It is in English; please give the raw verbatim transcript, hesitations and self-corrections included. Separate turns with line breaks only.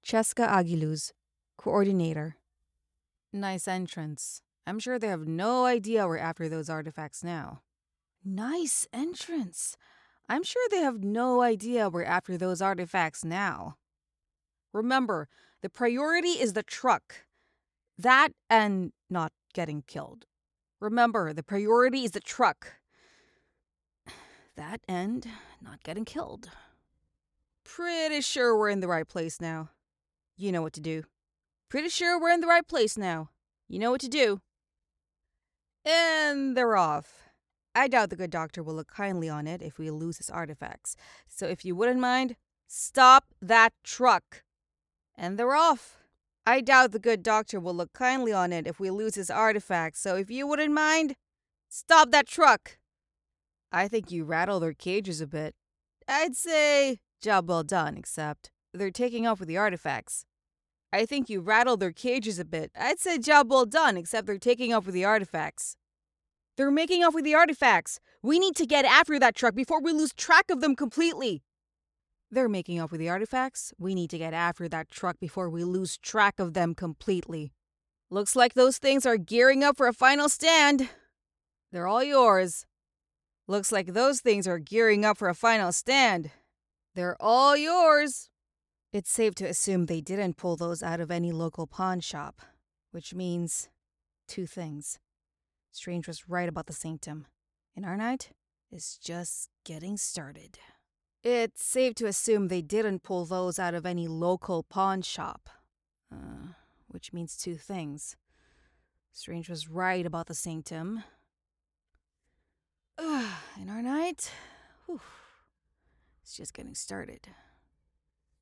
Cheska Aguiluz, Coordinator. Nice entrance. I'm sure they have no idea we're after those artifacts now. Nice entrance. I'm sure they have no idea we're after those artifacts now. Remember, the priority is the truck. That and not getting killed. Remember, the priority is the truck. That and not getting killed. Pretty sure we're in the right place now. You know what to do. Pretty sure we're in the right place now. You know what to do. And they're off. I doubt the good doctor will look kindly on it if we lose his artifacts. So if you wouldn't mind, stop that truck. And they're off. I doubt the good doctor will look kindly on it if we lose his artifacts. So if you wouldn't mind, stop that truck. I think you rattle their cages a bit. I'd say job well done, except they're taking off with the artifacts. I think you rattled their cages a bit. I'd say job well done, except they're taking off with the artifacts. They're making off with the artifacts. We need to get after that truck before we lose track of them completely. They're making off with the artifacts. We need to get after that truck before we lose track of them completely. Looks like those things are gearing up for a final stand. They're all yours. Looks like those things are gearing up for a final stand. They're all yours. It's safe to assume they didn't pull those out of any local pawn shop, which means two things. Strange was right about the sanctum, and our night is just getting started. It's safe to assume they didn't pull those out of any local pawn shop, uh, which means two things. Strange was right about the sanctum. Ugh, and our night, whew, it's just getting started.